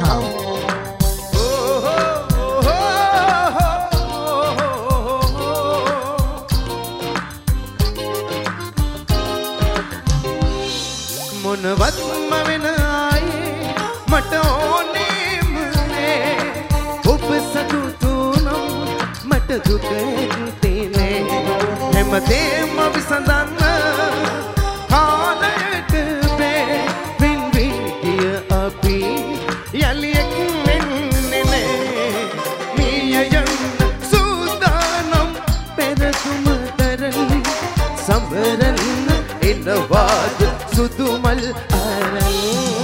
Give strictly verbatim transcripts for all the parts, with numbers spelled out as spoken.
com. මොනවත්ම වෙන ආයේ මට ඕනෙම නෑ ඔබ සතුටු නම් මට දුක තියෙන්නේ හැමදේම විසඳන්න කාලයට බෑ වින් විදිය අපි යලියක් වෙන්නේ නෑ මිය යන්න සූදානම් පෙරතුම තරන් සමරන්න එනවාද සුදු මල් අරන්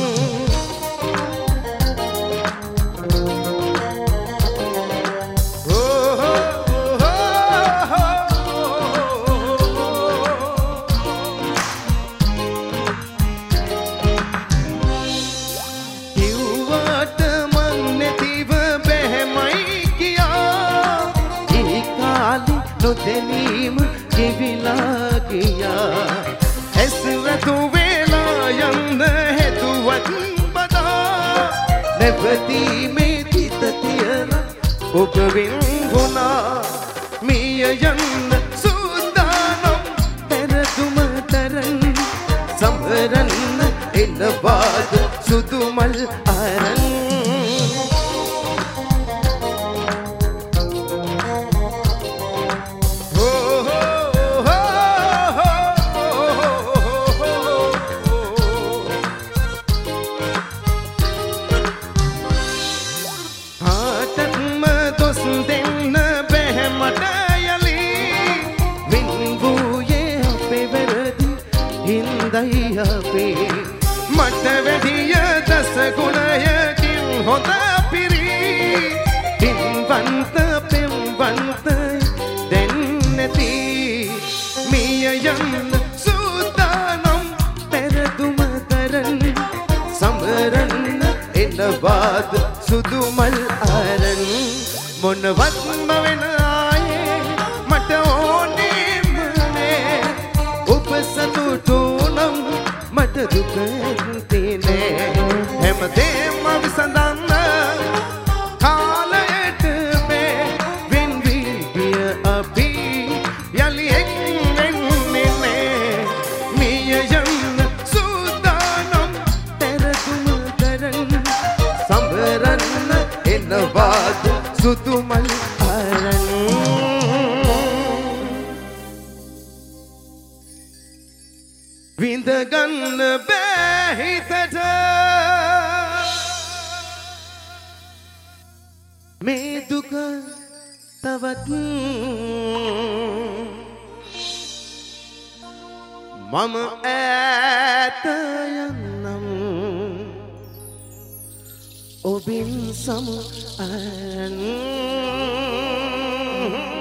කිව්වට මං නැතිව බැහැමයි කියා ඒ කාලේ නොදැනීම ගෙවිලා ගියා ඇස්රතු වෙලා යන්න හැදුවත් බදා නැවතීමේ තිත තියලා ඔබ වෙන්ගුණා මිය යන්න සූදානම් පෙරතුම තරන් සමරන්න එනවාද සුදු මල් අරන් මට වැඩිය දස ගුණයකින් හොඳ පිරි පින්වන්ත පෙම්වන්ත දැන් නැති මිය යන්න සූදානම් පෙරදුම තරන් සමරන්න එනවාද සුදු මල් අරන් මොනවත්ම වෙන ආයේ මට ඕනෙම නෑ ඔබ සතුටු නම් මට දුක තියෙන්නේ හැමදේම විසඳන්න කාලයට මේ වින් විදිය අපි යලියෙක් වෙන්නේ නෑ මිය යන්න සූදානම් පෙරතුම තරන් සමරන්න එනවාද සුදු මල් අරන් විඳ ගන්න බෑ හිතට මේ දුක තවත් මම ඈත යන්නම් ඔබින් සමු අරන්